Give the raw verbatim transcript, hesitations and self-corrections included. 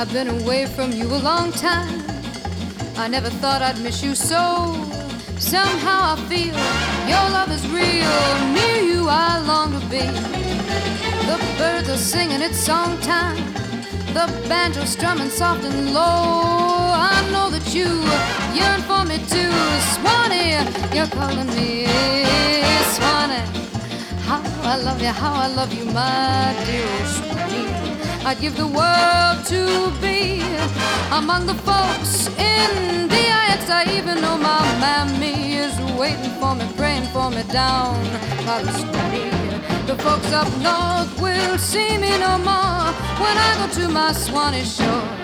I've been away from you a long time. I never thought I'd miss you so. Somehow I feel your love is real. Near you I long to be. The birds are singing, it's song time. The banjo strumming soft and low. I know that you yearn for me too. Swanee, you're calling me Swanee. How I love you, how I love you, my dear old Swanee. I'd give the world to be among the folks in D I X. I even know my mammy is waiting for me, praying for me down by the Swanee. The folks up north will see me no more when I go to my Swanee shore.